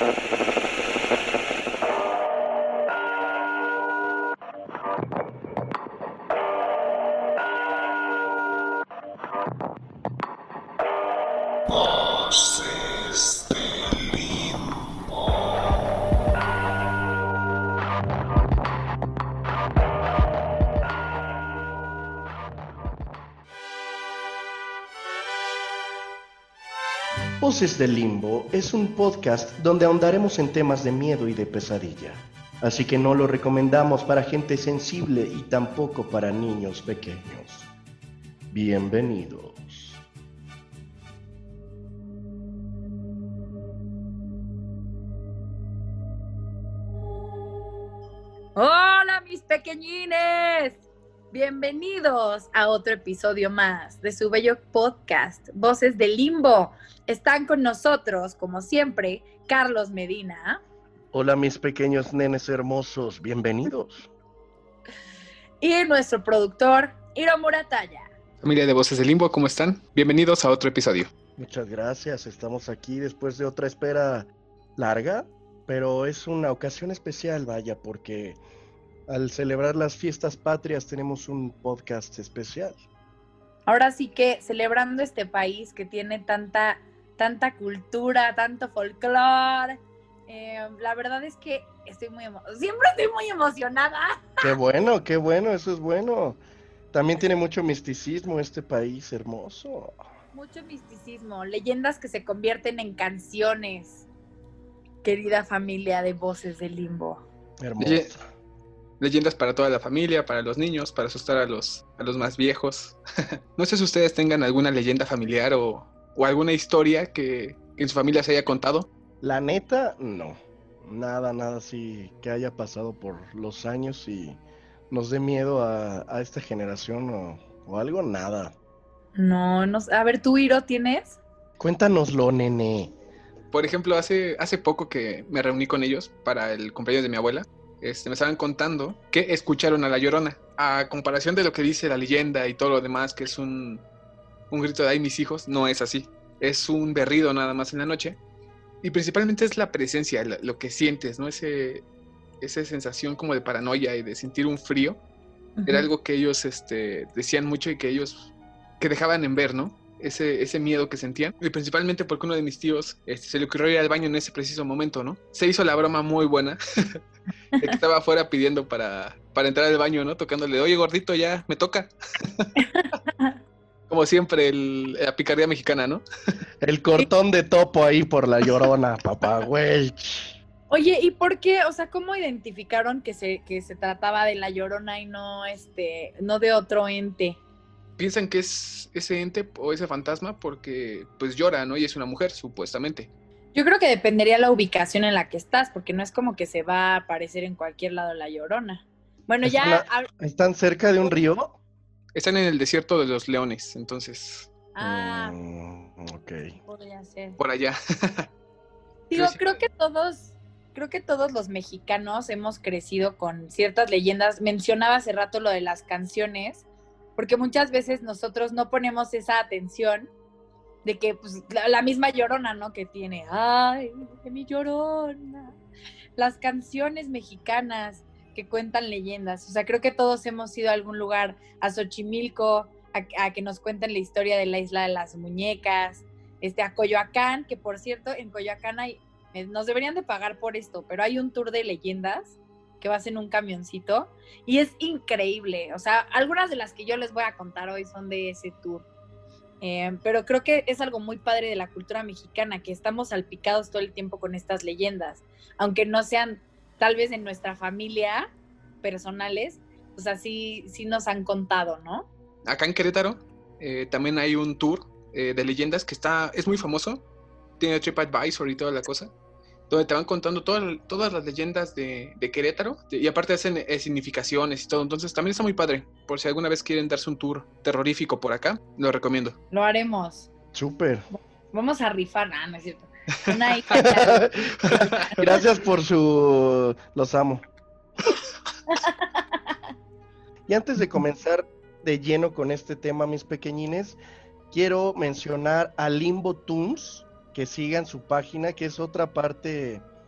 Voces del Limbo. Voces del Limbo es un podcast donde ahondaremos en temas de miedo y de pesadilla. Así que no lo recomendamos para gente sensible y tampoco para niños pequeños. Bienvenidos. Hola mis pequeñines, bienvenidos a otro episodio más de su bello podcast, Voces del Limbo. Están con nosotros, como siempre, Carlos Medina. Hola mis pequeños nenes hermosos, bienvenidos. Y nuestro productor, Hiro Murataya. Familia de Voces del Limbo, ¿cómo están? Bienvenidos a otro episodio. Muchas gracias, estamos aquí después de otra espera larga, pero es una ocasión especial, vaya, porque al celebrar las fiestas patrias tenemos un podcast especial. Ahora sí que celebrando este país que tiene tanta cultura, tanto folclore. La verdad es que siempre estoy muy emocionada. Qué bueno, eso es bueno. También tiene mucho misticismo este país hermoso. Mucho misticismo, leyendas que se convierten en canciones. Querida familia de Voces del Limbo. Hermosa. Leyendas para toda la familia, para los niños, para asustar a los más viejos. No sé si ustedes tengan alguna leyenda familiar o alguna historia que en su familia se haya contado. La neta, no. Nada así que haya pasado por los años y nos dé miedo a esta generación o algo, nada. No, a ver, ¿tú, Hiro, tienes? Cuéntanoslo, nene. Por ejemplo, hace poco que me reuní con ellos para el cumpleaños de mi abuela, me estaban contando que escucharon a La Llorona. A comparación de lo que dice la leyenda y todo lo demás, que es un grito de "ay, mis hijos", no es así. Es un berrido nada más en la noche. Y principalmente es la presencia, lo que sientes, ¿no? Esa sensación como de paranoia y de sentir un frío. Uh-huh. Era algo que ellos decían mucho y que dejaban en ver, ¿no? Ese miedo que sentían, y principalmente porque uno de mis tíos se le ocurrió ir al baño en ese preciso momento, ¿no? Se hizo la broma muy buena de que estaba afuera pidiendo para entrar al baño, ¿no? Tocándole, "oye, gordito, ya, me toca". Como siempre, la picardía mexicana, ¿no? El cortón de topo ahí por La Llorona, papá, güey. Oye, ¿y por qué? O sea, ¿cómo identificaron que se trataba de La Llorona y no de otro ente? Piensan que es ese ente o ese fantasma porque pues llora, ¿no? Y es una mujer, supuestamente. Yo creo que dependería la ubicación en la que estás, porque no es como que se va a aparecer en cualquier lado La Llorona. Bueno, ¿Están cerca de un río? Están en el desierto de los Leones, entonces. Ok. Podría ser. Por allá. Digo, creo que todos los mexicanos hemos crecido con ciertas leyendas. Mencionaba hace rato lo de las canciones, porque muchas veces nosotros no ponemos esa atención de que pues, la misma Llorona, ¿no? Que tiene, "ay, de mi Llorona". Las canciones mexicanas que cuentan leyendas. O sea, creo que todos hemos ido a algún lugar, a Xochimilco, a que nos cuenten la historia de la Isla de las Muñecas, a Coyoacán, que por cierto, en Coyoacán nos deberían de pagar por esto, pero hay un tour de leyendas que vas en un camioncito y es increíble. O sea, algunas de las que yo les voy a contar hoy son de ese tour. Pero creo que es algo muy padre de la cultura mexicana, que estamos salpicados todo el tiempo con estas leyendas, aunque no sean tal vez en nuestra familia personales, o sea, sí nos han contado, ¿no? Acá en Querétaro también hay un tour de leyendas que es muy famoso, tiene TripAdvisor y toda la cosa, donde te van contando todas las leyendas de Querétaro, y aparte hacen significaciones y todo, entonces también está muy padre. Por si alguna vez quieren darse un tour terrorífico por acá, lo recomiendo. Lo haremos. Súper. Vamos a rifar, no es cierto. Gracias por los amo. Y antes de comenzar de lleno con este tema, mis pequeñines, quiero mencionar a Limbo Tunes, que sigan su página, que es otra parte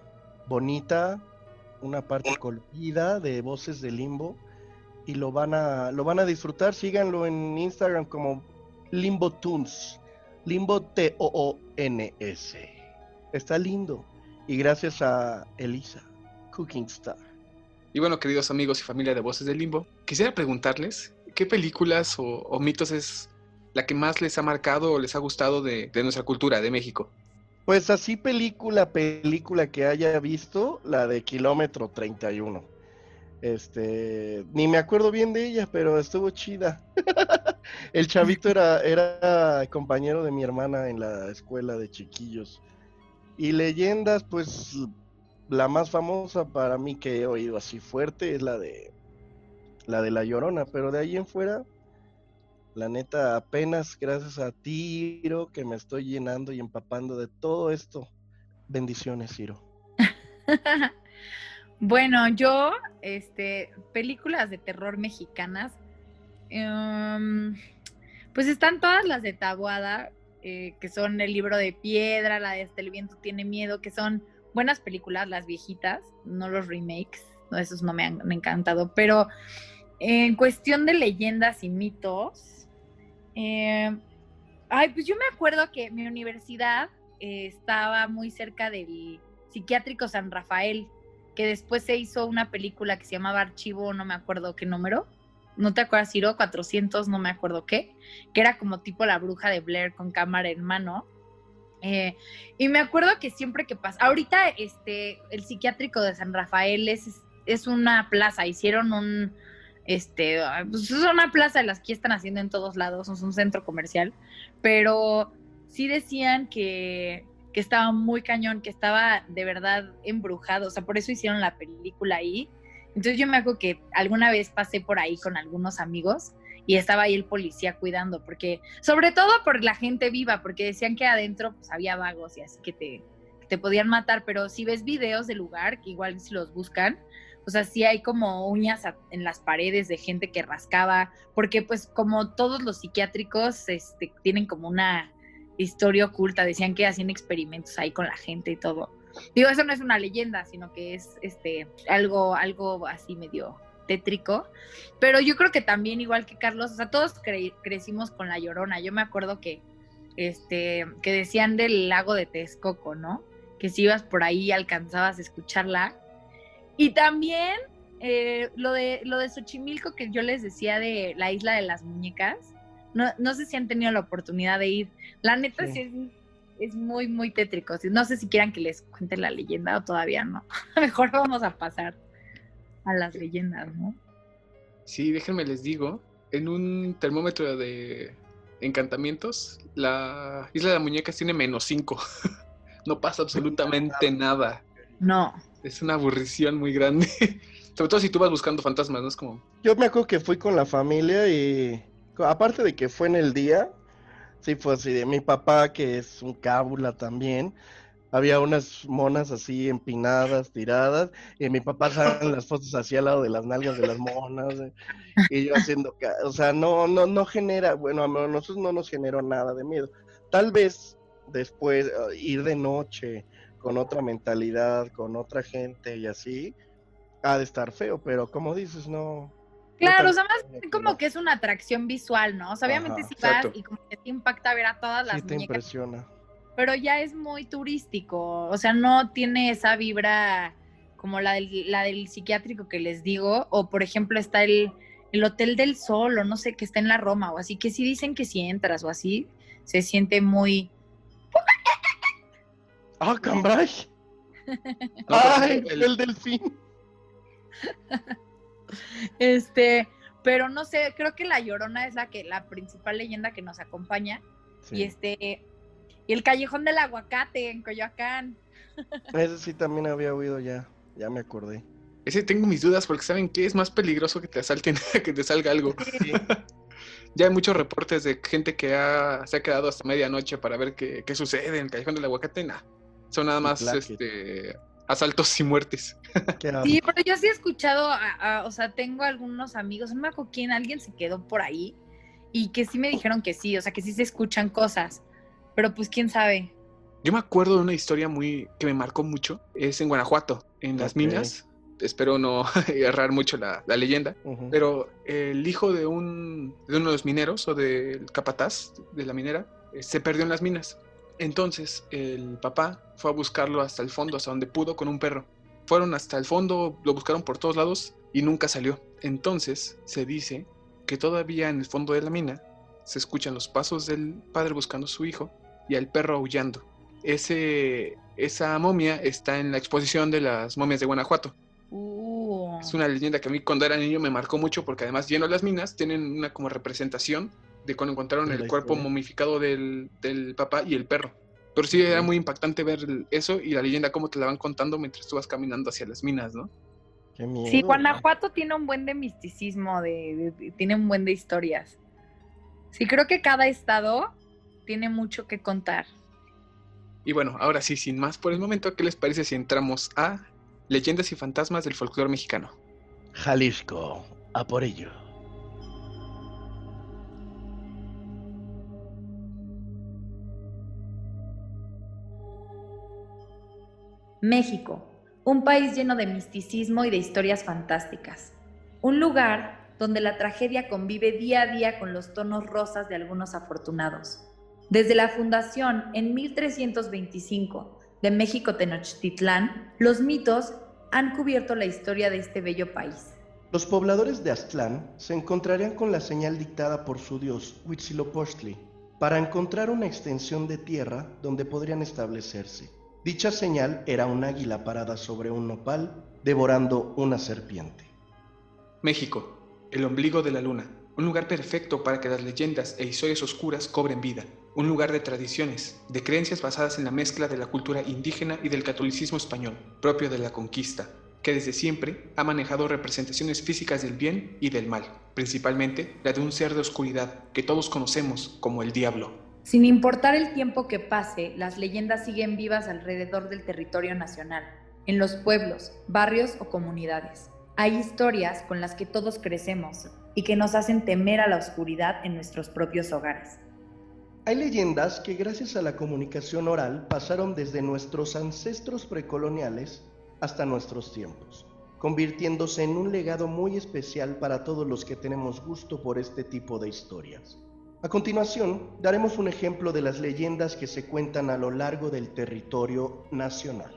bonita, una parte colorida de Voces de Limbo, y lo van a disfrutar. Síganlo en Instagram como Limbo Toons, Limbo Toons. Está lindo. Y gracias a Elisa, Cooking Star. Y bueno, queridos amigos y familia de Voces del Limbo, quisiera preguntarles qué películas o mitos es la que más les ha marcado o les ha gustado de nuestra cultura, de México. Pues así película que haya visto, la de Kilómetro 31. Ni me acuerdo bien de ella, pero estuvo chida. El chavito era compañero de mi hermana en la escuela de chiquillos. Y leyendas, pues la más famosa para mí que he oído así fuerte es la de La Llorona, pero de ahí en fuera, la neta, apenas gracias a ti, Ciro, que me estoy llenando y empapando de todo esto. Bendiciones, Ciro. Bueno, yo, películas de terror mexicanas, pues están todas las de Taboada, que son El Libro de Piedra, la de Hasta el Viento Tiene Miedo, que son buenas películas, las viejitas, no los remakes, no, esos no me han encantado, pero en cuestión de leyendas y mitos, pues yo me acuerdo que mi universidad estaba muy cerca del psiquiátrico San Rafael, que después se hizo una película que se llamaba Archivo, no me acuerdo qué número, ¿no te acuerdas, Ciro? 400, no me acuerdo qué, que era como tipo La Bruja de Blair con cámara en mano. Y me acuerdo que siempre que pasa, ahorita el psiquiátrico de San Rafael es una plaza, hicieron pues es una plaza de las que están haciendo en todos lados, es un centro comercial, pero sí decían que estaba muy cañón, que estaba de verdad embrujado, o sea, por eso hicieron la película ahí. Entonces yo me acuerdo que alguna vez pasé por ahí con algunos amigos y estaba ahí el policía cuidando, porque, sobre todo por la gente viva, porque decían que adentro pues había vagos y así que te podían matar, pero si ves videos del lugar, que igual si los buscan, o sea, sí hay como uñas en las paredes de gente que rascaba, porque pues como todos los psiquiátricos tienen como una historia oculta, decían que hacían experimentos ahí con la gente y todo. Digo, eso no es una leyenda, sino que es algo así medio tétrico, pero yo creo que también, igual que Carlos, o sea, todos crecimos con La Llorona. Yo me acuerdo que decían del lago de Texcoco, ¿no? Que si ibas por ahí alcanzabas a escucharla. Y también lo de Xochimilco, que yo les decía de la isla de las muñecas, no sé si han tenido la oportunidad de ir. La neta sí es muy, muy tétrico. No sé si quieran que les cuente la leyenda o todavía no. Mejor vamos a pasar a las leyendas, ¿no? Sí, déjenme les digo, en un termómetro de encantamientos, la Isla de las Muñecas tiene -5. No pasa absolutamente nada. No. Es una aburrición muy grande. Sobre todo si tú vas buscando fantasmas, ¿no? Es como... Yo me acuerdo que fui con la familia y aparte de que fue en el día, sí fue así de mi papá, que es un cábula también. Había unas monas así empinadas, tiradas, y mi papá sale en las fotos así al lado de las nalgas de las monas, y yo haciendo, o sea, no genera, bueno, a nosotros no nos generó nada de miedo. Tal vez después ir de noche con otra mentalidad, con otra gente y así, ha de estar feo, pero como dices, no. Claro, o sea, más como que es una atracción visual, ¿no? O sea, obviamente si vas y como que te impacta ver a todas las muñecas. Sí, te impresiona. Pero ya es muy turístico, o sea, no tiene esa vibra como la del psiquiátrico que les digo, o por ejemplo está el Hotel del Sol, o no sé, que está en la Roma, o así, que sí dicen que si entras o así, se siente muy... ¡Ah, cambray! ¡Ay, el delfín! Pero no sé, creo que La Llorona es la principal leyenda que nos acompaña, sí. Y el Callejón del Aguacate en Coyoacán. Ese sí también había oído ya me acordé. Ese tengo mis dudas porque ¿saben qué? Es más peligroso que te asalten que te salga algo. Sí. Ya hay muchos reportes de gente que se ha quedado hasta medianoche para ver qué sucede en el Callejón del Aguacate. Nah, son nada más asaltos y muertes. Sí, pero yo sí he escuchado, o sea, tengo algunos amigos, no me acuerdo quién, alguien se quedó por ahí y que sí me dijeron que sí, o sea, que sí se escuchan cosas, pero pues quién sabe. Yo me acuerdo de una historia que me marcó mucho. Es en Guanajuato, en las minas. Espero no errar mucho la leyenda. Ujú. Pero el hijo de uno de los mineros o del capataz de la minera se perdió en las minas. Entonces el papá fue a buscarlo hasta el fondo, hasta donde pudo, con un perro. Fueron hasta el fondo, lo buscaron por todos lados y nunca salió. Entonces se dice que todavía en el fondo de la mina se escuchan los pasos del padre buscando a su hijo y al perro aullando. Esa momia está en la exposición de las momias de Guanajuato. Es una leyenda que a mí cuando era niño me marcó mucho, porque además yendo a las minas tienen una como representación de cuando encontraron el cuerpo momificado del papá y el perro. Pero sí era muy impactante ver eso y la leyenda cómo te la van contando mientras tú vas caminando hacia las minas, ¿no? Qué miedo. Sí, Guanajuato tiene un buen de misticismo, tiene un buen de historias. Sí, creo que cada estado tiene mucho que contar. Y bueno, ahora sí, sin más por el momento, ¿qué les parece si entramos a leyendas y fantasmas del folclore mexicano? Jalisco, a por ello. México, un país lleno de misticismo y de historias fantásticas. Un lugar donde la tragedia convive día a día con los tonos rosas de algunos afortunados. Desde la fundación en 1325 de México Tenochtitlán, los mitos han cubierto la historia de este bello país. Los pobladores de Aztlán se encontrarían con la señal dictada por su dios Huitzilopochtli para encontrar una extensión de tierra donde podrían establecerse. Dicha señal era un águila parada sobre un nopal devorando una serpiente. México, el ombligo de la luna, un lugar perfecto para que las leyendas e historias oscuras cobren vida, un lugar de tradiciones, de creencias basadas en la mezcla de la cultura indígena y del catolicismo español, propio de la conquista, que desde siempre ha manejado representaciones físicas del bien y del mal, principalmente la de un ser de oscuridad que todos conocemos como el diablo. Sin importar el tiempo que pase, las leyendas siguen vivas alrededor del territorio nacional, en los pueblos, barrios o comunidades. Hay historias con las que todos crecemos y que nos hacen temer a la oscuridad en nuestros propios hogares. Hay leyendas que gracias a la comunicación oral pasaron desde nuestros ancestros precoloniales hasta nuestros tiempos, convirtiéndose en un legado muy especial para todos los que tenemos gusto por este tipo de historias. A continuación, daremos un ejemplo de las leyendas que se cuentan a lo largo del territorio nacional.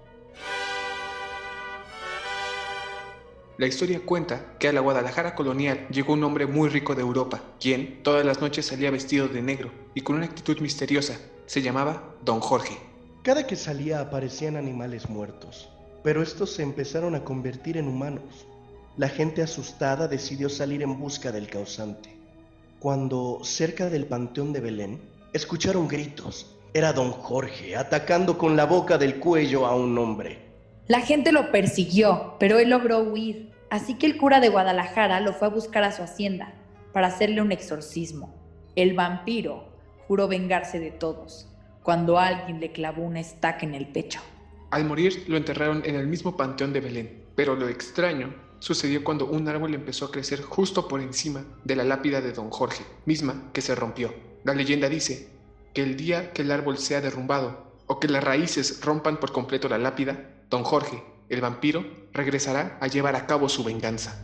La historia cuenta que a la Guadalajara colonial llegó un hombre muy rico de Europa, quien todas las noches salía vestido de negro y con una actitud misteriosa. Se llamaba Don Jorge. Cada que salía aparecían animales muertos, pero estos se empezaron a convertir en humanos. La gente asustada decidió salir en busca del causante. Cuando, cerca del Panteón de Belén, escucharon gritos. Era Don Jorge atacando con la boca del cuello a un hombre. La gente lo persiguió, pero él logró huir, así que el cura de Guadalajara lo fue a buscar a su hacienda para hacerle un exorcismo. El vampiro juró vengarse de todos, cuando alguien le clavó una estaca en el pecho. Al morir lo enterraron en el mismo Panteón de Belén, pero lo extraño sucedió cuando un árbol empezó a crecer justo por encima de la lápida de Don Jorge, misma que se rompió. La leyenda dice que el día que el árbol sea derrumbado o que las raíces rompan por completo la lápida, Don Jorge, el vampiro, regresará a llevar a cabo su venganza.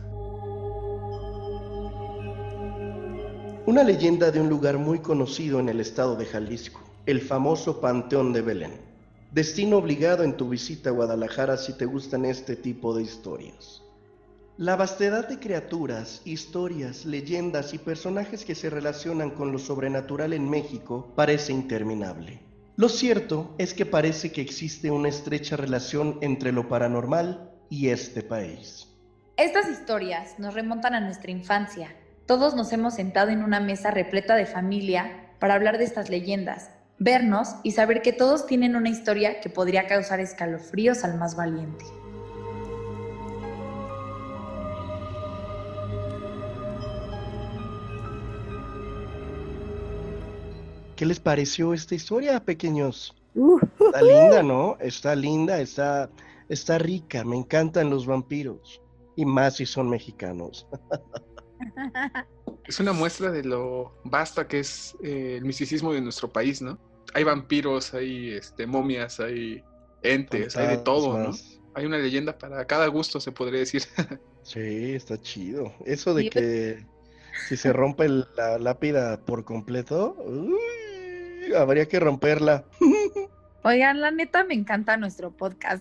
Una leyenda de un lugar muy conocido en el estado de Jalisco, el famoso Panteón de Belén. Destino obligado en tu visita a Guadalajara si te gustan este tipo de historias. La vastedad de criaturas, historias, leyendas y personajes que se relacionan con lo sobrenatural en México parece interminable. Lo cierto es que parece que existe una estrecha relación entre lo paranormal y este país. Estas historias nos remontan a nuestra infancia. Todos nos hemos sentado en una mesa repleta de familia para hablar de estas leyendas, vernos y saber que todos tienen una historia que podría causar escalofríos al más valiente. ¿Qué les pareció esta historia, pequeños? Está linda, ¿no? Está linda, está rica. Me encantan los vampiros. Y más si son mexicanos. Es una muestra de lo vasta que es el misticismo de nuestro país, ¿no? hay vampiros, hay momias, hay entes, hay de todo, ¿no? Hay una leyenda para cada gusto, se podría decir. Sí, está chido. Eso de Sí, que si se rompe la lápida por completo, habría que romperla. oigan, la neta me encanta nuestro podcast.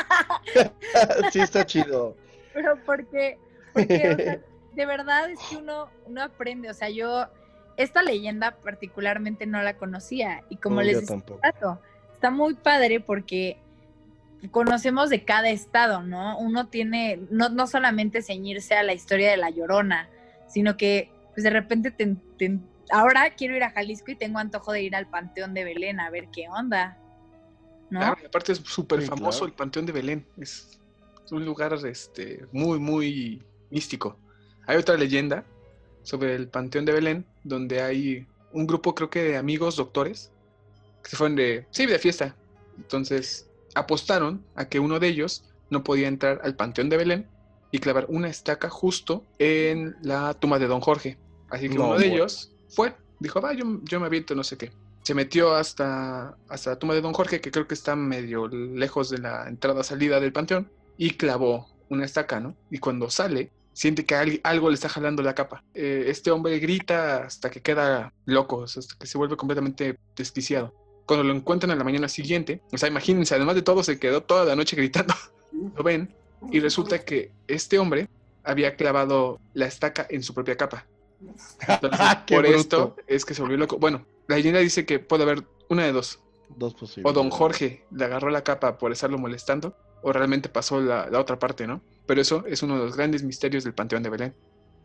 Sí, está chido. Pero porque, o sea, de verdad es que uno aprende, o sea, yo esta leyenda particularmente no la conocía y como les Yo decía, tampoco. está muy padre porque conocemos de cada estado, ¿no? Uno tiene, no solamente ceñirse a la historia de La Llorona, sino que pues de repente ahora quiero ir a Jalisco y tengo antojo de ir al Panteón de Belén a ver qué onda, ¿no? Claro, y aparte es súper Sí, famoso claro. el Panteón de Belén. Es un lugar muy, muy místico. Hay otra leyenda sobre el Panteón de Belén, donde hay un grupo, creo que de amigos doctores, que se fueron de fiesta. Entonces apostaron a que uno de ellos no podía entrar al Panteón de Belén y clavar una estaca justo en la tumba de Don Jorge. Así que uno de ellos dijo, va, yo me aviento, no sé qué. Se metió hasta la tumba de Don Jorge, que creo que está medio lejos de la entrada-salida del panteón, y clavó una estaca, ¿no? Y cuando sale, siente que algo le está jalando la capa. Este hombre grita hasta que queda loco, hasta que se vuelve completamente desquiciado. Cuando lo encuentran a la mañana siguiente, o sea, imagínense, además de todo, se quedó toda la noche gritando. Lo ven, y resulta que este hombre había clavado la estaca en su propia capa. Entonces, ¡Qué por bruto! esto es que se volvió loco. Bueno, la leyenda dice que puede haber una de dos. Dos O posibles. Don Jorge le agarró la capa por estarlo molestando, o realmente pasó la otra parte, ¿no? Pero eso es uno de los grandes misterios del Panteón de Belén.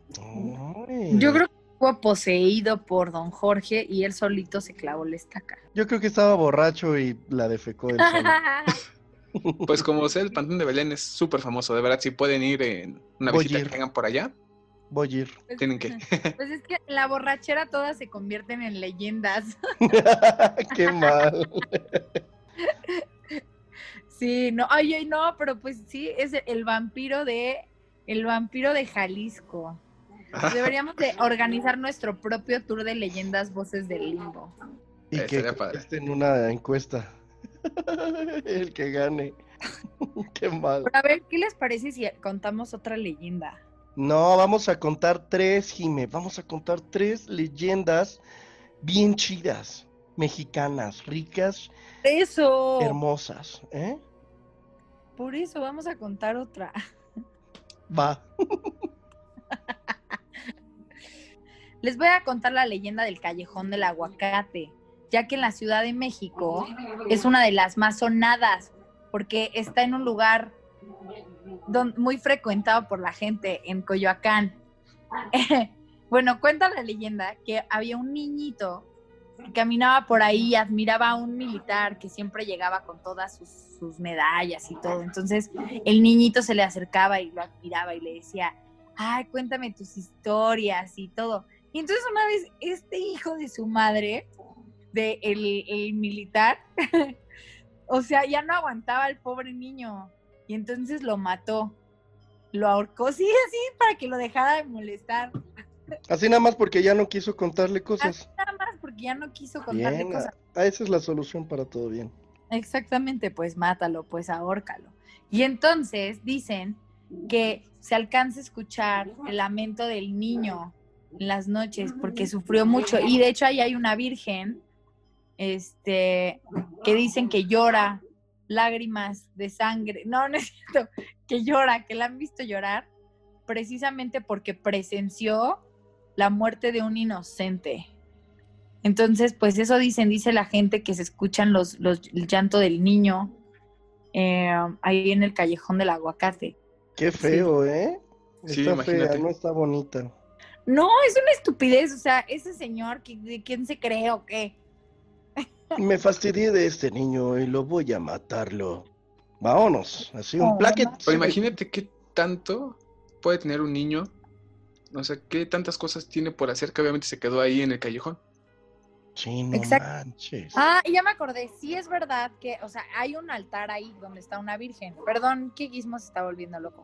Yo creo que estuvo poseído por Don Jorge y él solito se clavó la estaca. Yo creo que estaba borracho y la defecó él solo. Pues como sé, el Panteón de Belén es súper famoso, de verdad, si pueden ir en una Voy visita a ir. que tengan por allá, Voy a ir. tienen que. Pues es que la borrachera todas se convierten en leyendas. Qué mal. Sí, no, ay, no, pero pues sí, es el vampiro de Jalisco. Deberíamos de organizar nuestro propio tour de leyendas Voces del Limbo. Y que Estaría padre. esté en una encuesta. El que gane. Qué mal. Pero a ver, ¿qué les parece si contamos otra leyenda? No, vamos a contar tres, Jime. Vamos a contar tres leyendas bien chidas. Mexicanas, ricas, Eso. hermosas. Por eso vamos a contar otra. Va. Les voy a contar la leyenda del Callejón del Aguacate, ya que en la Ciudad de México es una de las más sonadas, porque está en un lugar muy frecuentado por la gente, en Coyoacán. Bueno, cuenta la leyenda que había un niñito que caminaba por ahí y admiraba a un militar que siempre llegaba con todas sus medallas y todo. Entonces el niñito se le acercaba y lo admiraba y le decía, ay, cuéntame tus historias y todo. Y entonces una vez este hijo de su madre, el militar, o sea, ya no aguantaba al pobre niño y entonces lo mató, lo ahorcó, sí, así, para que lo dejara de molestar. Así nada más porque ya no quiso contarle Así cosas. nada más porque ya no quiso contarle Bien, cosas. esa es la solución para todo bien. Exactamente, pues mátalo, pues ahórcalo. Y entonces dicen que se alcanza a escuchar el lamento del niño en las noches porque sufrió mucho. Y de hecho ahí hay una virgen que dicen que llora lágrimas de sangre. No, no es cierto, que llora, que la han visto llorar precisamente porque presenció la muerte de un inocente. Entonces, pues eso dice la gente que se escuchan el llanto del niño ahí en el Callejón del Aguacate. Qué feo, Sí. Está Sí, imagínate. fea, no está bonita. No, es una estupidez, o sea, ese señor, ¿de quién se cree o qué? Me fastidié de este niño y lo voy a matarlo. Vámonos, así un plaquet. Pero imagínate qué tanto puede tener un niño, no sé, qué tantas cosas tiene por hacer que obviamente se quedó ahí en el callejón. Sí, no Exacto. manches. Ah, y ya me acordé, sí es verdad que, o sea, hay un altar ahí donde está una virgen. Perdón, que Gizmo se está volviendo loco.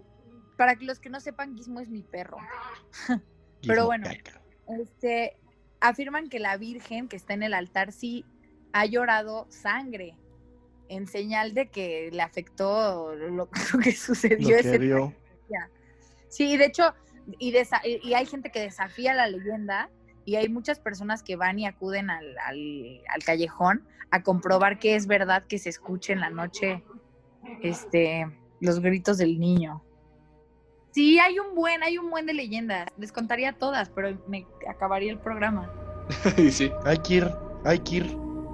Para que los que no sepan, Gizmo es mi perro. Gizmo Pero bueno, caca. afirman que la Virgen que está en el altar sí ha llorado sangre en señal de que le afectó lo que sucedió Lo que vio. día. Sí, de hecho, y hay gente que desafía la leyenda y hay muchas personas que van y acuden al callejón a comprobar que es verdad que se escuche en la noche los gritos del niño. Sí, hay un buen de leyendas. Les contaría todas, pero me acabaría el programa. Sí. Hay que ir.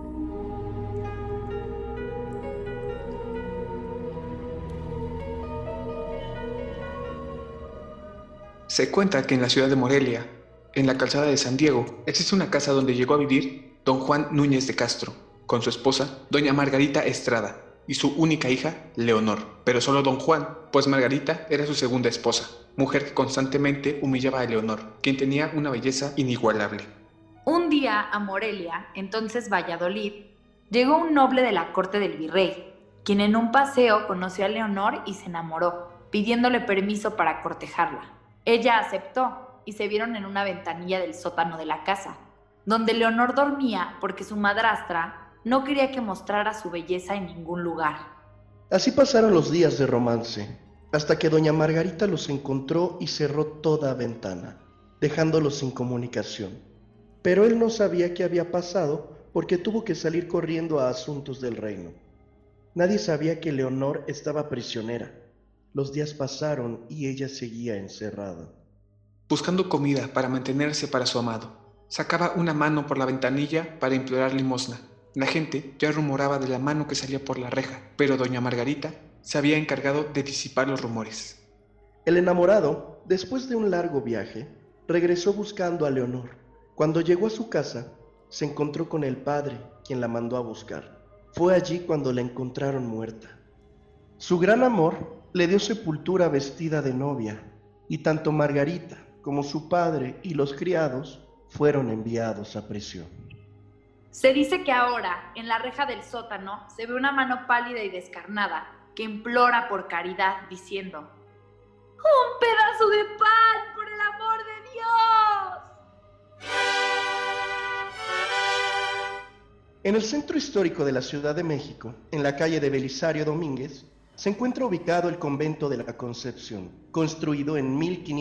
Se cuenta que en la ciudad de Morelia, en la calzada de San Diego, existe una casa donde llegó a vivir don Juan Núñez de Castro, con su esposa, doña Margarita Estrada, y su única hija, Leonor. Pero solo don Juan, pues Margarita era su segunda esposa, mujer que constantemente humillaba a Leonor, quien tenía una belleza inigualable. Un día a Morelia, entonces Valladolid, llegó un noble de la corte del virrey, quien en un paseo conoció a Leonor y se enamoró, pidiéndole permiso para cortejarla. Ella aceptó y se vieron en una ventanilla del sótano de la casa, donde Leonor dormía porque su madrastra no quería que mostrara su belleza en ningún lugar. Así pasaron los días de romance, hasta que doña Margarita los encontró y cerró toda ventana, dejándolos sin comunicación. Pero él no sabía qué había pasado porque tuvo que salir corriendo a asuntos del reino. Nadie sabía que Leonor estaba prisionera. Los días pasaron y ella seguía encerrada. Buscando comida para mantenerse para su amado, sacaba una mano por la ventanilla para implorar limosna. La gente ya rumoraba de la mano que salía por la reja, pero doña Margarita se había encargado de disipar los rumores. El enamorado, después de un largo viaje, regresó buscando a Leonor. Cuando llegó a su casa, se encontró con el padre, quien la mandó a buscar. Fue allí cuando la encontraron muerta. Su gran amor le dio sepultura vestida de novia, y tanto Margarita como su padre y los criados fueron enviados a prisión. Se dice que ahora, en la reja del sótano, se ve una mano pálida y descarnada que implora por caridad, diciendo: ¡un pedazo de pan, por el amor de Dios! En el centro histórico de la Ciudad de México, en la calle de Belisario Domínguez, se encuentra ubicado el Convento de la Concepción, construido en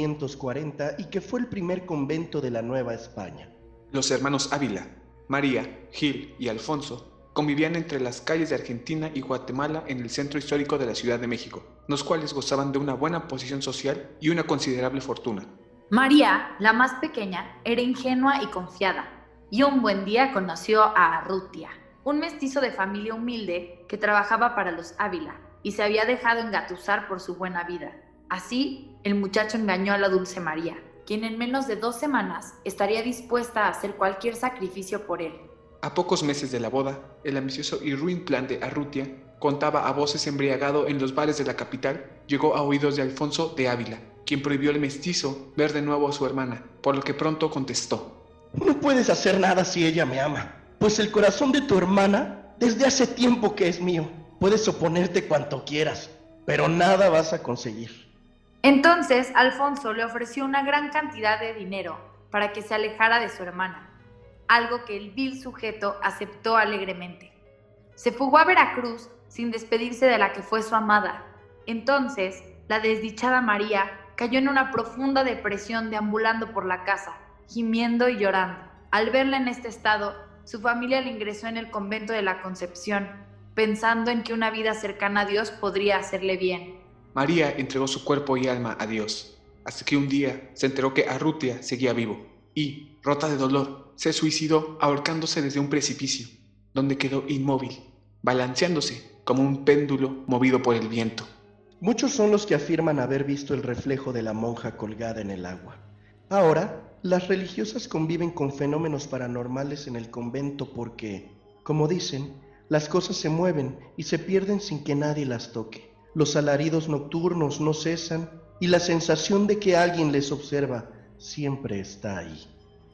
1540 y que fue el primer convento de la Nueva España. Los hermanos Ávila, María, Gil y Alfonso convivían entre las calles de Argentina y Guatemala en el centro histórico de la Ciudad de México, los cuales gozaban de una buena posición social y una considerable fortuna. María, la más pequeña, era ingenua y confiada, y un buen día conoció a Arrutia, un mestizo de familia humilde que trabajaba para los Ávila y se había dejado engatusar por su buena vida. Así, el muchacho engañó a la dulce María, quien en menos de 2 semanas estaría dispuesta a hacer cualquier sacrificio por él. A pocos meses de la boda, el ambicioso y ruin plan de Arrutia contaba a voces embriagado en los bares de la capital, llegó a oídos de Alfonso de Ávila, quien prohibió al mestizo ver de nuevo a su hermana, por lo que pronto contestó: No puedes hacer nada si ella me ama, pues el corazón de tu hermana desde hace tiempo que es mío. Puedes oponerte cuanto quieras, pero nada vas a conseguir. Entonces, Alfonso le ofreció una gran cantidad de dinero para que se alejara de su hermana, algo que el vil sujeto aceptó alegremente. Se fugó a Veracruz sin despedirse de la que fue su amada. Entonces, la desdichada María cayó en una profunda depresión deambulando por la casa, gimiendo y llorando. Al verla en este estado, su familia le ingresó en el convento de la Concepción, pensando en que una vida cercana a Dios podría hacerle bien. María entregó su cuerpo y alma a Dios, hasta que un día se enteró que Arrutia seguía vivo y, rota de dolor, se suicidó ahorcándose desde un precipicio, donde quedó inmóvil, balanceándose como un péndulo movido por el viento. Muchos son los que afirman haber visto el reflejo de la monja colgada en el agua. Ahora, las religiosas conviven con fenómenos paranormales en el convento porque, como dicen, las cosas se mueven y se pierden sin que nadie las toque. Los alaridos nocturnos no cesan y la sensación de que alguien les observa siempre está ahí.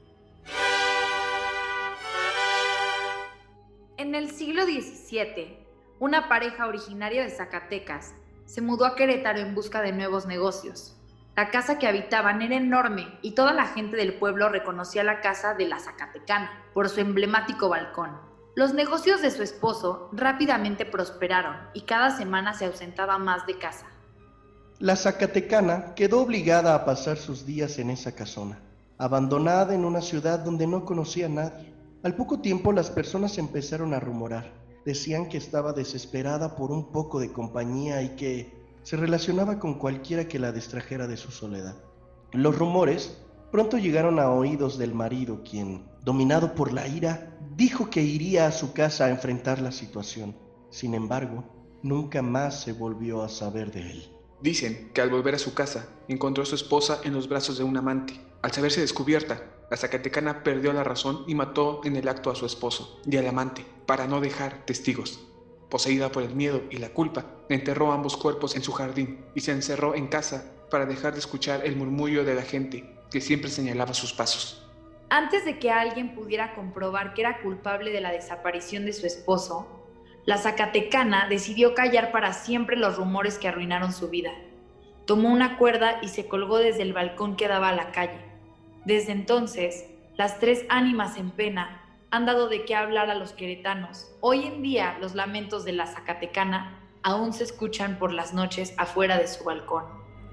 En el siglo XVII, una pareja originaria de Zacatecas se mudó a Querétaro en busca de nuevos negocios. La casa que habitaban era enorme y toda la gente del pueblo reconocía la casa de la Zacatecana por su emblemático balcón. Los negocios de su esposo rápidamente prosperaron y cada semana se ausentaba más de casa. La Zacatecana quedó obligada a pasar sus días en esa casona, abandonada en una ciudad donde no conocía a nadie. Al poco tiempo las personas empezaron a rumorar. Decían que estaba desesperada por un poco de compañía y que se relacionaba con cualquiera que la distrajera de su soledad. Los rumores pronto llegaron a oídos del marido, quien, dominado por la ira, dijo que iría a su casa a enfrentar la situación. Sin embargo, nunca más se volvió a saber de él. Dicen que al volver a su casa, encontró a su esposa en los brazos de un amante. Al saberse descubierta, la Zacatecana perdió la razón y mató en el acto a su esposo y al amante, para no dejar testigos. Poseída por el miedo y la culpa, enterró ambos cuerpos en su jardín y se encerró en casa para dejar de escuchar el murmullo de la gente que siempre señalaba sus pasos. Antes de que alguien pudiera comprobar que era culpable de la desaparición de su esposo, la Zacatecana decidió callar para siempre los rumores que arruinaron su vida. Tomó una cuerda y se colgó desde el balcón que daba a la calle. Desde entonces, las tres ánimas en pena han dado de qué hablar a los queretanos. Hoy en día, los lamentos de la Zacatecana aún se escuchan por las noches afuera de su balcón.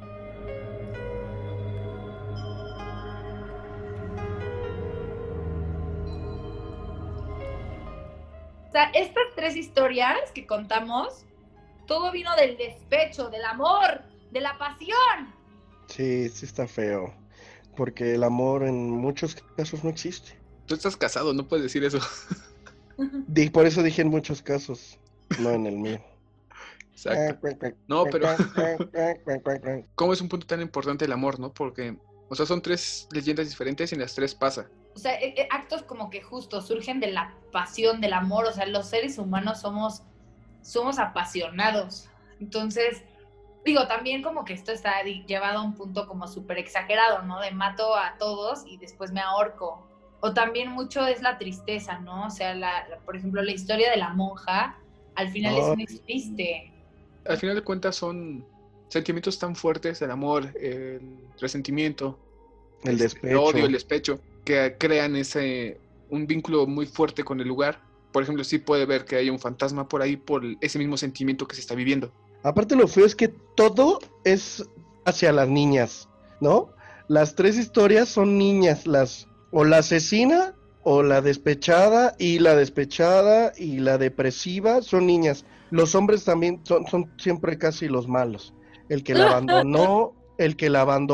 O sea, estas tres historias que contamos, todo vino del despecho, del amor, de la pasión. Sí, sí está feo, porque el amor en muchos casos no existe. Tú estás casado, no puedes decir eso. Por eso dije en muchos casos, no en el mío. Exacto. No, pero ¿cómo es un punto tan importante el amor, no? Porque, o sea, son tres leyendas diferentes y en las tres pasa. O sea, actos como que justo surgen de la pasión, del amor. O sea, los seres humanos somos apasionados. Entonces, digo, también como que esto está llevado a un punto como súper exagerado, ¿no? De mato a todos y después me ahorco. O también mucho es la tristeza, ¿no? O sea, por ejemplo, la historia de la monja, al final es muy triste. Al final de cuentas son sentimientos tan fuertes, el amor, el resentimiento, el despecho, el odio, el despecho, que crean un vínculo muy fuerte con el lugar. Por ejemplo, sí puede ver que hay un fantasma por ahí por ese mismo sentimiento que se está viviendo. Aparte lo feo es que todo es hacia las niñas, ¿no? Las tres historias son niñas, o la asesina, o la despechada, y la depresiva son niñas. Los hombres también son siempre casi los malos. El que la abandonó, el que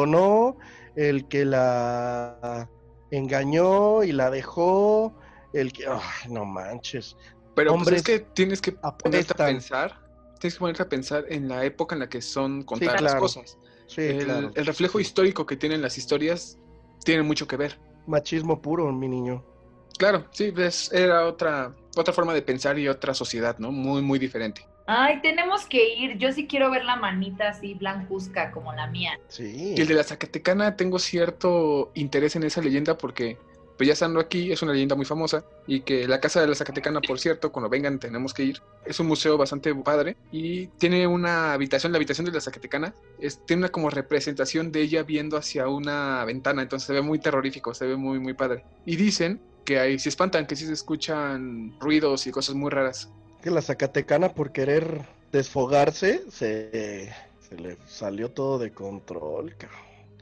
la engañó y la dejó, no manches. Pero hombres, pues es que tienes que ponerte a pensar en la época en la que son contadas las cosas. Sí, el reflejo histórico que tienen las historias tiene mucho que ver. Machismo puro, mi niño. Claro, sí, era otra forma de pensar y otra sociedad, ¿no? Muy, muy diferente. Ay, tenemos que ir. Yo sí quiero ver la manita así blancuzca como la mía. Sí. Y el de la Zacatecana, tengo cierto interés en esa leyenda porque, pues ya estando aquí, es una leyenda muy famosa. Y que la casa de la Zacatecana, por cierto, cuando vengan tenemos que ir. Es un museo bastante padre y tiene una habitación, la habitación de la Zacatecana, tiene una como representación de ella viendo hacia una ventana. Entonces se ve muy terrorífico, se ve muy, muy padre. Y dicen que ahí se espantan, que sí se escuchan ruidos y cosas muy raras. Que la Zacatecana, por querer desfogarse, se le salió todo de control, cabrón.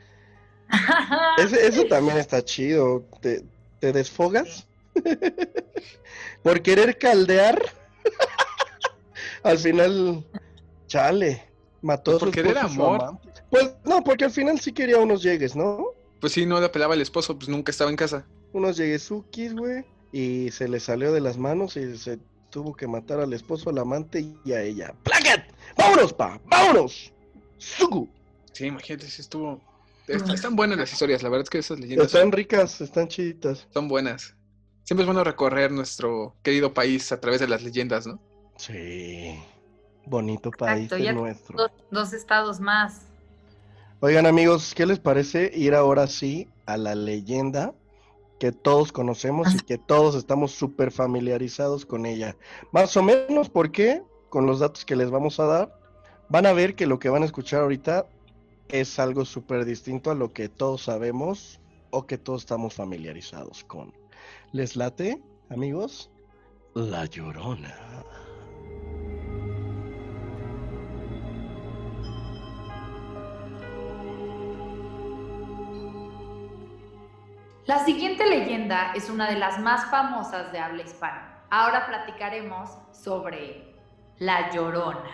Eso también está chido. ¿Te desfogas? Por querer caldear. Al final, chale, mató a su esposo, a su amante. Pues no, porque al final sí quería unos llegues, ¿no? Pues sí, no le apelaba el esposo, pues nunca estaba en casa. Unos lleguesukis, güey, y se le salió de las manos y se tuvo que matar al esposo, al amante y a ella. ¡Placket! ¡Vámonos, ¡Vámonos! ¡Sugu! Sí, imagínate, si estuvo... Están buenas las historias, la verdad es que esas leyendas... Están ricas, están chiditas. Son buenas. Siempre es bueno recorrer nuestro querido país a través de las leyendas, ¿no? Sí, bonito país. Exacto, el nuestro. Dos estados más. Oigan, amigos, ¿qué les parece ir ahora sí a la leyenda que todos conocemos y que todos estamos súper familiarizados con ella? Más o menos porque, con los datos que les vamos a dar, van a ver que lo que van a escuchar ahorita es algo súper distinto a lo que todos sabemos o que todos estamos familiarizados con. ¿Les late, amigos? La Llorona. La siguiente leyenda es una de las más famosas de habla hispana. Ahora platicaremos sobre La Llorona.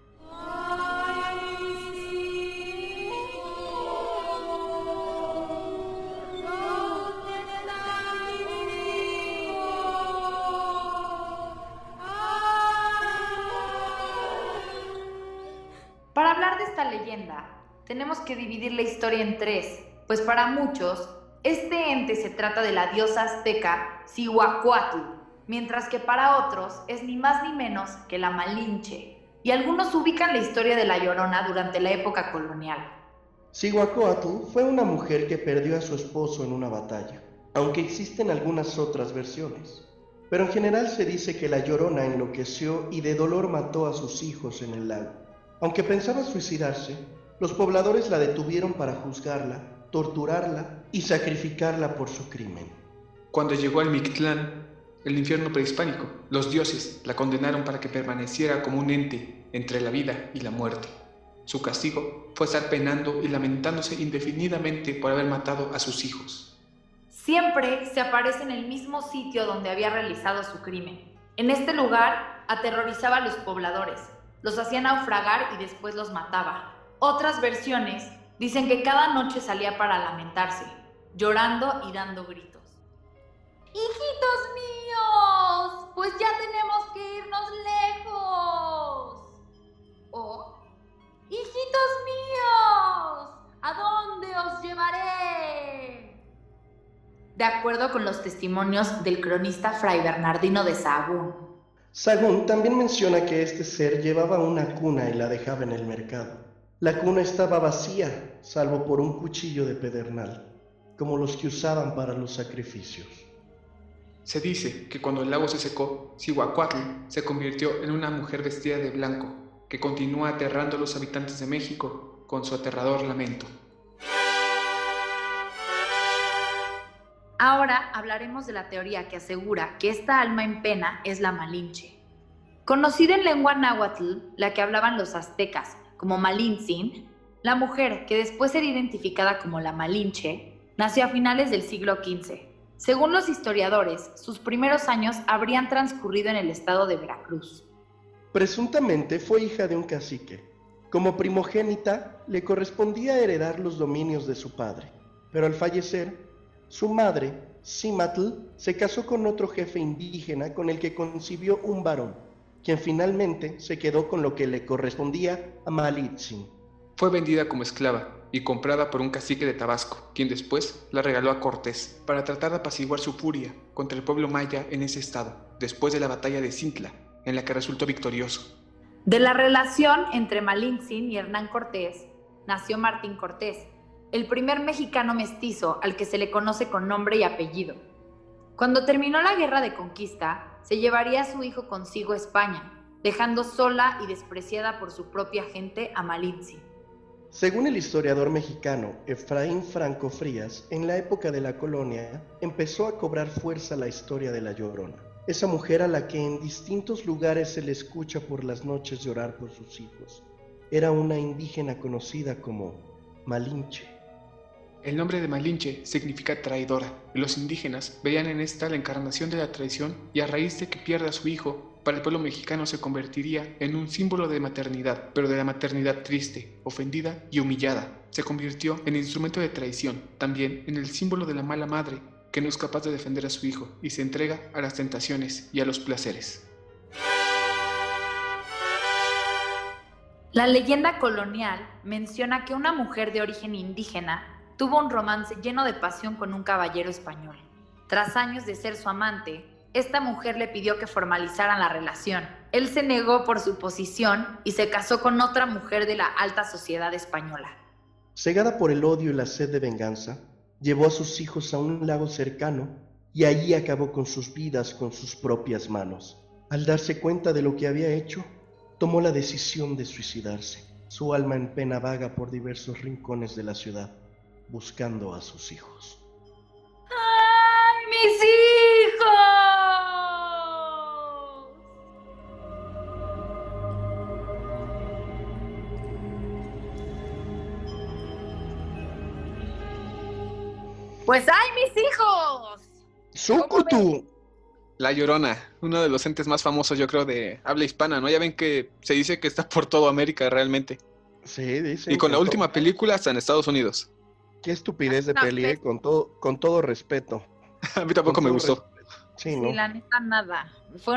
Para hablar de esta leyenda, tenemos que dividir la historia en tres, pues para muchos, este ente se trata de la diosa azteca Cihuacóatl, mientras que para otros es ni más ni menos que la Malinche, y algunos ubican la historia de la Llorona durante la época colonial. Cihuacóatl fue una mujer que perdió a su esposo en una batalla, aunque existen algunas otras versiones. Pero en general se dice que la Llorona enloqueció y de dolor mató a sus hijos en el lago. Aunque pensaba suicidarse, los pobladores la detuvieron para juzgarla, torturarla y sacrificarla por su crimen. Cuando llegó al Mictlán, el infierno prehispánico, los dioses la condenaron para que permaneciera como un ente entre la vida y la muerte. Su castigo fue estar penando y lamentándose indefinidamente por haber matado a sus hijos. Siempre se aparece en el mismo sitio donde había realizado su crimen. En este lugar aterrorizaba a los pobladores, los hacía naufragar y después los mataba. Otras versiones dicen que cada noche salía para lamentarse, llorando y dando gritos. ¡Hijitos míos! Pues ya tenemos que irnos lejos. O, ¡hijitos míos! ¿A dónde os llevaré? De acuerdo con los testimonios del cronista Fray Bernardino de Sahagún. Sahagún también menciona que este ser llevaba una cuna y la dejaba en el mercado. La cuna estaba vacía, salvo por un cuchillo de pedernal, como los que usaban para los sacrificios. Se dice que cuando el lago se secó, Cihuacóatl se convirtió en una mujer vestida de blanco, que continúa aterrando a los habitantes de México con su aterrador lamento. Ahora hablaremos de la teoría que asegura que esta alma en pena es la Malinche. Conocida en lengua náhuatl, la que hablaban los aztecas como Malintzin, la mujer, que después sería identificada como la Malinche, nació a finales del siglo XV. Según los historiadores, sus primeros años habrían transcurrido en el estado de Veracruz. Presuntamente fue hija de un cacique. Como primogénita, le correspondía heredar los dominios de su padre, pero al fallecer, su madre, Ximatl, se casó con otro jefe indígena con el que concibió un varón, quien finalmente se quedó con lo que le correspondía a Malitzin. Fue vendida como esclava y comprada por un cacique de Tabasco, quien después la regaló a Cortés para tratar de apaciguar su furia contra el pueblo maya en ese estado, después de la batalla de Cintla, en la que resultó victorioso. De la relación entre Malintzin y Hernán Cortés nació Martín Cortés, el primer mexicano mestizo al que se le conoce con nombre y apellido. Cuando terminó la guerra de conquista, se llevaría a su hijo consigo a España, dejando sola y despreciada por su propia gente a Malintzin. Según el historiador mexicano Efraín Franco Frías, en la época de la colonia empezó a cobrar fuerza la historia de la Llorona, esa mujer a la que en distintos lugares se le escucha por las noches llorar por sus hijos. Era una indígena conocida como Malinche. El nombre de Malinche significa traidora, y los indígenas veían en esta la encarnación de la traición, y a raíz de que pierda a su hijo, para el pueblo mexicano se convertiría en un símbolo de maternidad, pero de la maternidad triste, ofendida y humillada. Se convirtió en instrumento de traición, también en el símbolo de la mala madre, que no es capaz de defender a su hijo y se entrega a las tentaciones y a los placeres. La leyenda colonial menciona que una mujer de origen indígena tuvo un romance lleno de pasión con un caballero español. Tras años de ser su amante, esta mujer le pidió que formalizaran la relación. Él se negó por su posición y se casó con otra mujer de la alta sociedad española. Cegada por el odio y la sed de venganza, llevó a sus hijos a un lago cercano y allí acabó con sus vidas con sus propias manos. Al darse cuenta de lo que había hecho, tomó la decisión de suicidarse. Su alma en pena vaga por diversos rincones de la ciudad, buscando a sus hijos. ¡Ay, mis hijos! Pues ¡ay, mis hijos! ¡Sucutu! La Llorona, uno de los entes más famosos, yo creo, de habla hispana, ¿no? Ya ven que se dice que está por toda América realmente. Sí, dicen. Y con la última película hasta en Estados Unidos. Qué estupidez de peli, con todo respeto. A mí tampoco me gustó. Sí, Sí, ¿no? la neta, nada. Fue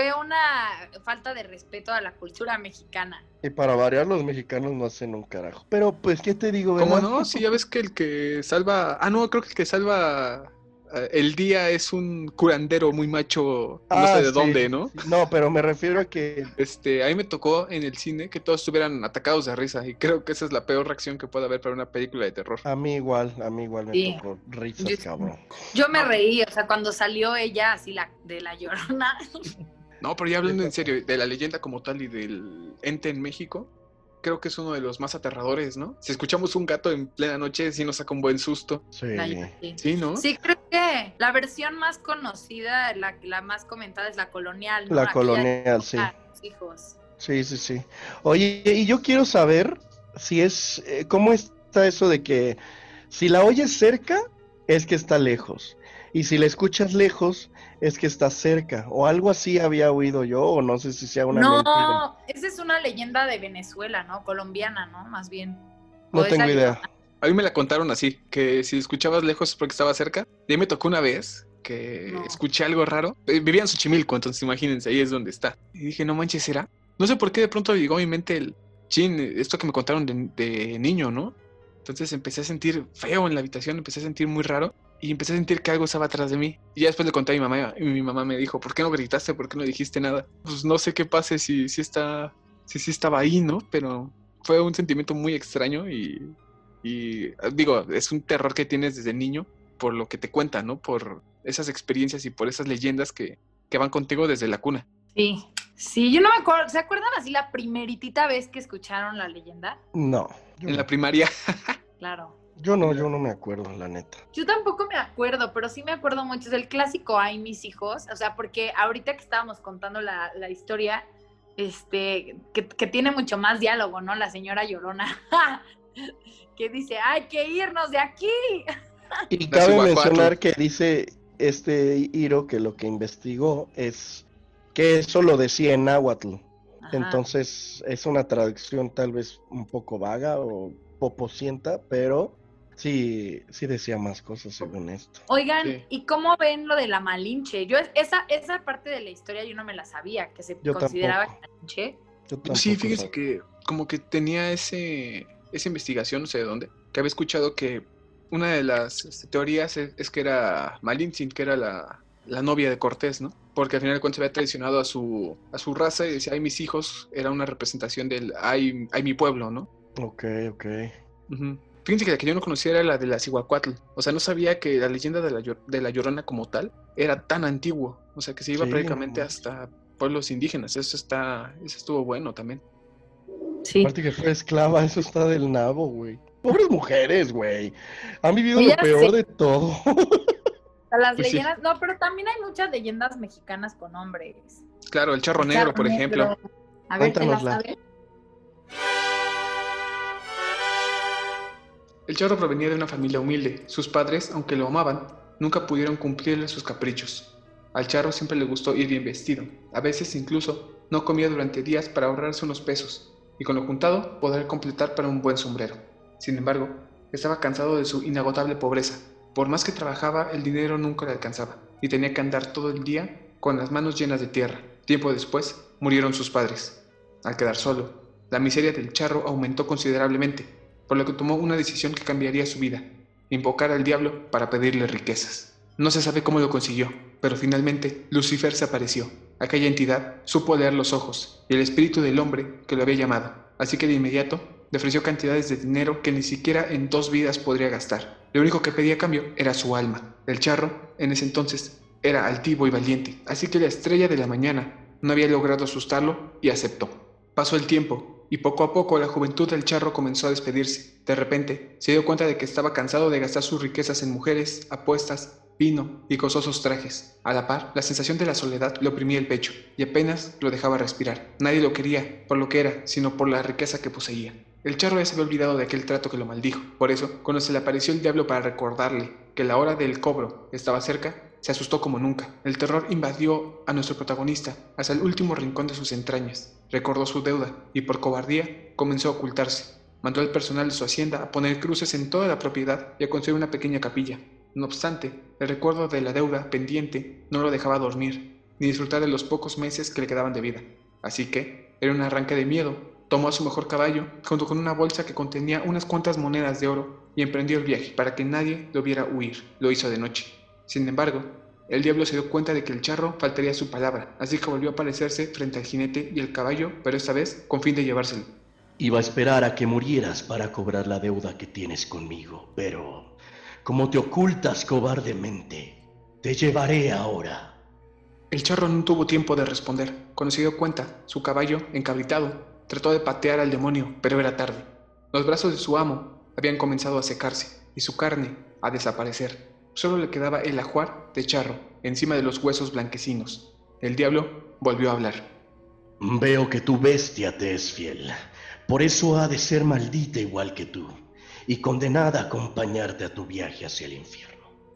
una falta de respeto a la cultura mexicana. Y para variar, los mexicanos no hacen un carajo. Pero, pues, ¿qué te digo, ¿Cómo verdad? no? Sí, ya ves que el que salva... Ah, no, creo que el que salva el día es un curandero muy macho, no sé de sí, dónde, ¿no? sí. No, pero me refiero a que... A mí me tocó en el cine que todos estuvieran atacados de risa y creo que esa es la peor reacción que puede haber para una película de terror. A mí igual me Sí. tocó risas, cabrón. Yo me reí, o sea, cuando salió ella así de la Llorona. No, pero ya hablando en serio de la leyenda como tal y del ente en México, creo que es uno de los más aterradores, ¿no? Si escuchamos un gato en plena noche, sí nos saca un buen susto. Sí. Sí, ¿no? Sí, creo que la versión más conocida, la más comentada es la colonial, ¿no? La Aquella colonial, sí. los hijos. Sí. Oye, y yo quiero saber si es... ¿cómo está eso de que si la oyes cerca, es que está lejos? Y si la escuchas lejos, es que está cerca. O algo así había oído yo, o no sé si sea una mentira. No, esa es una leyenda de Venezuela, ¿no? Colombiana, ¿no? Más bien. No O es tengo la idea. Llorona. A mí me la contaron así, que si escuchabas lejos es porque estaba cerca. Y a mí me tocó una vez que No. escuché algo raro. Vivía en Xochimilco, entonces imagínense, ahí es donde está. Y dije, no manches, ¿será? No sé por qué de pronto llegó a mi mente esto que me contaron de niño, ¿no? Entonces empecé a sentir feo en la habitación, empecé a sentir muy raro y empecé a sentir que algo estaba atrás de mí. Y ya después le conté a mi mamá y mi mamá me dijo, ¿por qué no gritaste? ¿Por qué no dijiste nada? Pues no sé qué pase si estaba ahí, ¿no? Pero fue un sentimiento muy extraño y digo, es un terror que tienes desde niño por lo que te cuentan, ¿no? Por esas experiencias y por esas leyendas que van contigo desde la cuna. Sí, yo no me acuerdo. ¿Se acuerdan así la primeritita vez que escucharon la leyenda? No. En la primaria. Claro. Yo no me acuerdo, la neta. Yo tampoco me acuerdo, pero sí me acuerdo mucho. Es el clásico "Ay, mis hijos". O sea, porque ahorita que estábamos contando la historia, que tiene mucho más diálogo, ¿no? La señora Llorona. Que dice, hay que irnos de aquí. Y cabe mencionar que dice Hiro que lo que investigó es que eso lo decía en náhuatl. Ajá. Entonces es una traducción tal vez un poco vaga o popocienta, pero sí decía más cosas según esto. Oigan, Sí. ¿y cómo ven lo de la Malinche? Yo esa parte de la historia yo no me la sabía, que se Yo consideraba tampoco. Malinche. Yo tampoco Sí, fíjense sabía. que como que tenía esa investigación, no sé de dónde, que había escuchado que una de las teorías es que era Malintzin, que era la novia de Cortés, ¿no? Porque al final de cuentas había traicionado a su raza y decía, ay, mis hijos, era una representación del, ay, mi pueblo, ¿no? Ok. Uh-huh. Fíjense que la que yo no conocía era la de la Cihuacuatl. O sea, no sabía que la leyenda de la Llorona como tal era tan antiguo. O sea, que se iba Sí, prácticamente no. hasta pueblos indígenas. Eso estuvo bueno también. Sí. Aparte que fue esclava, eso está del nabo, güey. Pobres mujeres, güey. Han vivido Sí, lo ya peor sé. de todo. Las Pues sí. leyendas, no, pero también hay muchas leyendas mexicanas con hombres. Claro, el charro negro, por ejemplo. A ver, ¿te la Cuéntanosla. sabes? El charro provenía de una familia humilde. Sus padres, aunque lo amaban, nunca pudieron cumplirle sus caprichos. Al charro siempre le gustó ir bien vestido. A veces incluso no comía durante días para ahorrarse unos pesos y con lo juntado poder completar para un buen sombrero. Sin embargo, estaba cansado de su inagotable pobreza. Por más que trabajaba, el dinero nunca le alcanzaba y tenía que andar todo el día con las manos llenas de tierra. Tiempo después, murieron sus padres. Al quedar solo, la miseria del charro aumentó considerablemente, por lo que tomó una decisión que cambiaría su vida: invocar al diablo para pedirle riquezas. No se sabe cómo lo consiguió, pero finalmente Lucifer se apareció. Aquella entidad supo leer los ojos y el espíritu del hombre que lo había llamado, así que de inmediato le ofreció cantidades de dinero que ni siquiera en 2 vidas podría gastar. Lo único que pedía a cambio era su alma. El charro, en ese entonces, era altivo y valiente, así que la estrella de la mañana no había logrado asustarlo y aceptó. Pasó el tiempo y poco a poco la juventud del charro comenzó a despedirse. De repente, se dio cuenta de que estaba cansado de gastar sus riquezas en mujeres, apuestas, vino y costosos trajes. A la par, la sensación de la soledad le oprimía el pecho y apenas lo dejaba respirar. Nadie lo quería por lo que era, sino por la riqueza que poseía. El charro ya se había olvidado de aquel trato que lo maldijo. Por eso, cuando se le apareció el diablo para recordarle que la hora del cobro estaba cerca, se asustó como nunca. El terror invadió a nuestro protagonista hasta el último rincón de sus entrañas. Recordó su deuda y por cobardía comenzó a ocultarse. Mandó al personal de su hacienda a poner cruces en toda la propiedad y a construir una pequeña capilla. No obstante, el recuerdo de la deuda pendiente no lo dejaba dormir, ni disfrutar de los pocos meses que le quedaban de vida. Así que, en un arranque de miedo, tomó a su mejor caballo, junto con una bolsa que contenía unas cuantas monedas de oro, y emprendió el viaje para que nadie lo viera huir. Lo hizo de noche. Sin embargo, el diablo se dio cuenta de que el charro faltaría a su palabra, así que volvió a aparecerse frente al jinete y el caballo, pero esta vez con fin de llevárselo. Iba a esperar a que murieras para cobrar la deuda que tienes conmigo, pero como te ocultas cobardemente, te llevaré ahora. El charro no tuvo tiempo de responder. Cuando se dio cuenta, su caballo, encabritado, trató de patear al demonio, pero era tarde. Los brazos de su amo habían comenzado a secarse y su carne a desaparecer. Solo le quedaba el ajuar de charro encima de los huesos blanquecinos. El diablo volvió a hablar. Veo que tu bestia te es fiel. Por eso ha de ser maldita igual que tú y condenada a acompañarte a tu viaje hacia el infierno.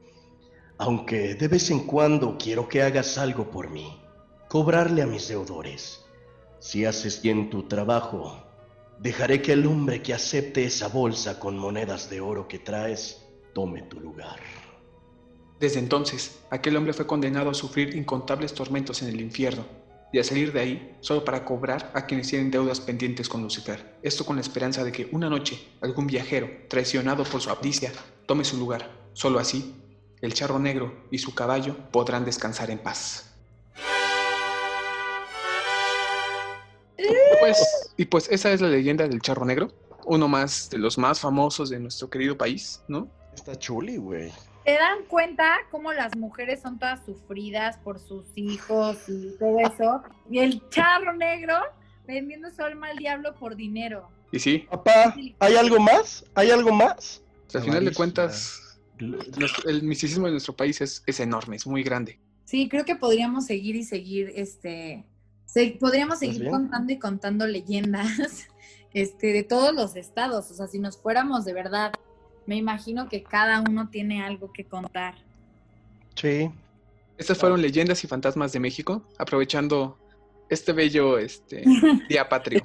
Aunque de vez en cuando quiero que hagas algo por mí, cobrarle a mis deudores. Si haces bien tu trabajo, dejaré que el hombre que acepte esa bolsa con monedas de oro que traes tome tu lugar. Desde entonces, aquel hombre fue condenado a sufrir incontables tormentos en el infierno y a salir de ahí solo para cobrar a quienes tienen deudas pendientes con Lucifer. Esto con la esperanza de que una noche algún viajero, traicionado por su avaricia, tome su lugar. Solo así, el charro negro y su caballo podrán descansar en paz. Pues esa es la leyenda del charro negro, uno más de los más famosos de nuestro querido país, ¿no? Está chuli, güey. ¿Te dan cuenta cómo las mujeres son todas sufridas por sus hijos y todo eso? Y el charro negro vendiendo su alma al diablo por dinero. Y sí. Papá, ¿hay algo más? ¿Hay algo más? Al final de cuentas, el misticismo de nuestro país es enorme, es muy grande. Sí, creo que podríamos seguir y seguir, podríamos seguir contando y contando leyendas, de todos los estados. O sea, si nos fuéramos de verdad, me imagino que cada uno tiene algo que contar. Sí. Estas fueron leyendas y fantasmas de México, aprovechando este bello día patrio.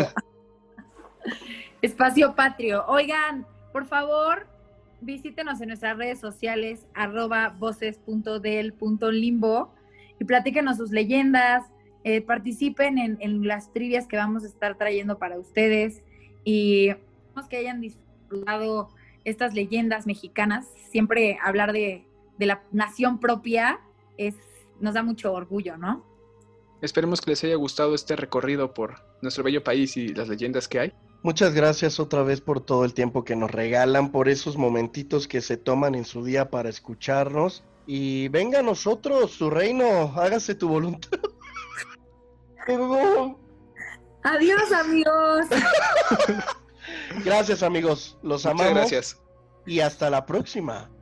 Espacio patrio. Oigan, por favor, visítenos en nuestras redes sociales, @voces.del.limbo, y platíquenos sus leyendas, participen en las trivias que vamos a estar trayendo para ustedes, y esperamos que hayan disfrutado estas leyendas mexicanas. Siempre hablar de la nación propia nos da mucho orgullo, ¿no? Esperemos que les haya gustado este recorrido por nuestro bello país y las leyendas que hay. Muchas gracias otra vez por todo el tiempo que nos regalan, por esos momentitos que se toman en su día para escucharnos. Y venga a nosotros, su reino, hágase tu voluntad. Adiós, amigos. Gracias, amigos. Los amamos. Muchas gracias. Y hasta la próxima.